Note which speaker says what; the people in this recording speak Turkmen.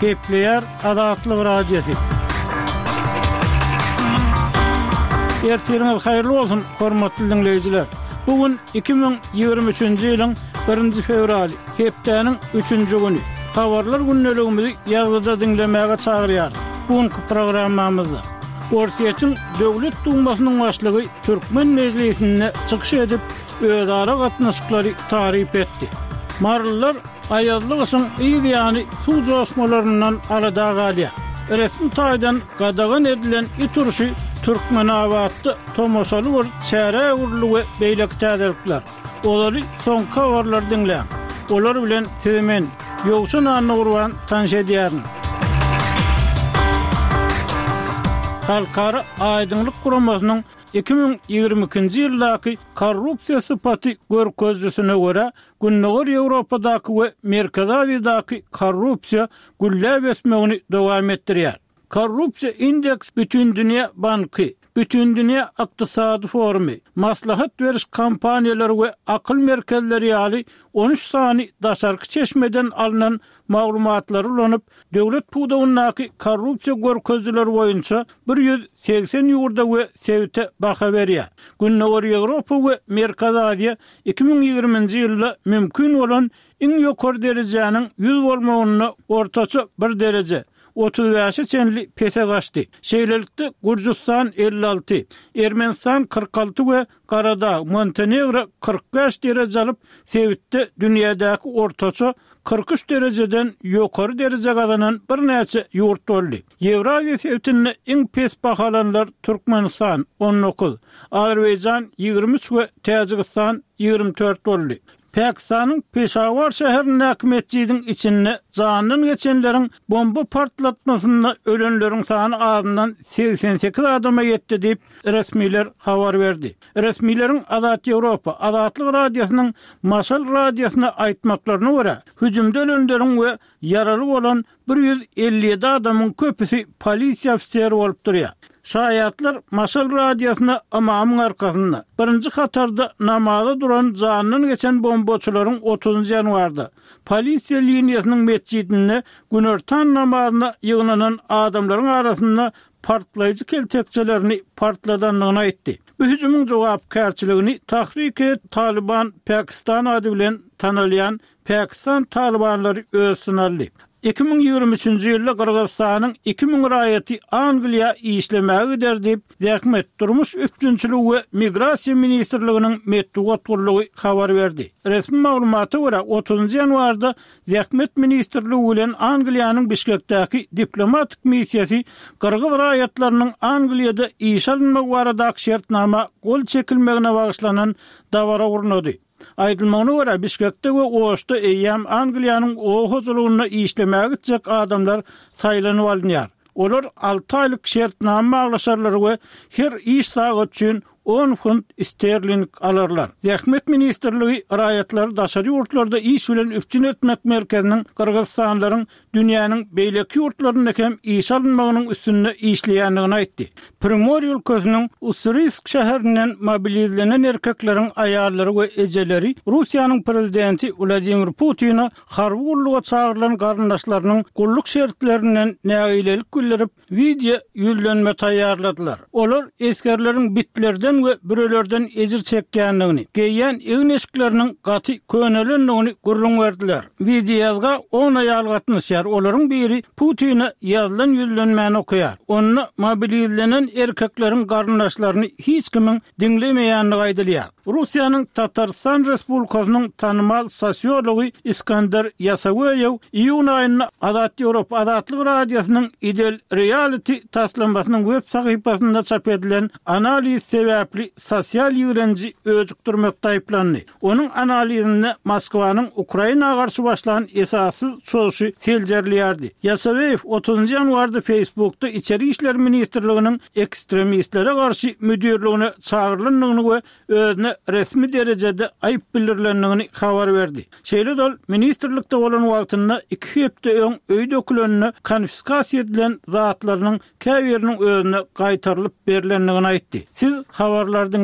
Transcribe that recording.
Speaker 1: Kepler Adatlyk Radiosu. Ertiriniz hayırlı olsun, hormatly dinleyijiler. Bugün 2023-nji ýylyň 1-nji fevraly, hepdeniň 3-nji güni. Habarlar günneligimizi ýazgyda dinlemäge çagyrýar. Bugünkü programmamyzda Ortiýetiň Döwlet Dumasynyň başlygy Türkmen Mejlisine çykyş edip özara gatnaşyklary taryp etdi. Marlylar aýazlyk üçin ýa-ni suw josmalaryndan arada galýar. Resmi taýdan gadagan edilen iturşy Türkmenawatda tomoşaly bir çäre urlugy beýlek täderikler. Olary soňky habarlar dinleýän. Olar bilen hemen ýogşun anagurwan tanış edýärin. Halkara Aýdynlyk Guramasynyň 2022-nji ýyldaky korrupsiýa sypaty görkezjüsine görä Günnäger Ýewropadaky we Merkezi Aziýadaky korrupsiýa güllep esmegini dowam etdirýär. Korrupsiýa indeks bütün dünýä banky, bütün dünýä ykdysady forumy, maslahat beriş kampaniýalary we akyl merkezleri ýaly 13 sany daşarky çeşmeden alynan maglumatlary ulanyp, döwlet pudawynaky korrupsiýa görkezjileri boýunça 180 ýurda we sevte baha berýär. Günnäger Ýewropa we Merkezi Aziýa 2020-nji ýylda mümkin bolan iň ýokary derejäniň 100 bolmagyny ortaça 1 derece 35 çenli pete gaçdy. Şeýlelikde Gürjistan 56, Ermenistan 46 we Karadağ, Montenegro 45 derece alyp, sevitde dünýädäki ortaça 43 dereceden ýokary derece gazanan bir näçe ýurt boldy. Ýewraziýa sevitinde iň pes bahalanlar Türkmenistan 19, Azerbaýjan 23 we Täjikistan 24 boldy. Pakistanyň Peşawar şäheriniň häkimetçiligiň içinde janyny geçenleriň bomba partlatmasyna ölenleriň sany azyndan 88 adama ýetdi diýip resmiler habar berdi. Resmileriň Azat Ýewropa, Adatlyk Radiosynyň Maşal Radiosyna aýtmaklaryna görä, hüjümde ölenleriň we yaraly bolan 157 adamyň köpüsi polisiýa ofiseri bolup durýar. Şaýatlar Maşal Radiosyna amamyň arkasynda birinji hatarda namaza duran janyny geçen bombaçylaryň 30 ýanwarda polisiýa liniýasynyň mescidinde günertan namazyna ýygnanan adamlaryň arasynda partlaýjy keltekçelerini partladanlygyny aýtdy. Bu hüjümüň jogapkärçiligini Tahrik-i Taliban Pakistan ady bilen tanylýan Pakistan Talibanlary öz synarly. 2023-nji ýylda Kyrgyzstanyň 2000 raýaty Angliýa işlemäge giderdi. Zähmet durmuş üpjünçiligi we migrasiýa ministrliginiň medeniýet gurulugy habar berdi. Resmi maglumata görä 30 ýanwarda Zähmet ministrligi bilen Angliýanyň Bişkekdäki diplomatik missiýasy Kyrgyz raýatlarynyň Angliýada iş alynmagy baradaky şertnama gol çekilmegine bagyşlanan dawara gurundy. Aýdylmagyna görä Bişkekde we Oşda eýýäm Angliýanyň o huzurlygyna işlemäge gitjek adamlar saýlanyp alynýar. Olar 6 aýlyk şertnama aglaşarlar we her iş sagat üçin 10 funt sterling alarlar. Zähmet ministrligi raýatlary daşary ýurtlarda iş bilen üpjün etmek merkeziniň Kyrgyzstanlaryň dünýäniň beýleki ýurtlaryna hem iş alynmagynyň üstünde işleýändigini aýtdy. Primorye ülkesiniň Usyrysk şäherinden mobilizlenen erkekleriň aýallary we ejeleri Russiýanyň prezidenti Vladimir Putin'a harby guruluga çagyrılan garyndaşlarynyň gulluk şertlerinden nägilelik bildirip video ýüzlenme taýýarladylar. Olar eskerleriň bitlerden we bürelerden ejir çekýändigini, geýýän eňeşikleriniň gaty könelendigini gurrun berdiler. Videoga 10 aýal gatnaşýar. Olaryň biri Putin'a ýazylan ýüzlenmäni okuyar. Onu mobilizlenen erkekleriň garyndaşlaryny hiç kimiň dinlemeýändigi aýdylýar. Russiýanyň Tatarstan Respublikasynyň tanymal sosiologi Iskandar Yasaweýew iýun aýynda Azat Ýewropa Adatlyk Radiosynyň Ideal Reality taslamasynyň web sahypasynda çap edilen analiz sebäpli sosial ýörenji öjükdirmekde aýplandy. Onuň analizinde Moskwanyň Ukraina garşy başlanan esasy çöşü seljerlýärdi. Yasaweýew 30 ýanwarda Facebookda İçeri işler ministrliginiň ekstremistlere garşy müdirligine çagyrylanyny we özüne resmi derecede aýyp bildirilendигini habar berdi. Şeýle ministrlikde bolan wagtynda 2 hepde öň öý dökülenine konfiskasiýa edilen zatlarynyň käbiriniň özüne gaýtarylyp berilendigini aýtdy. Siz habarlardan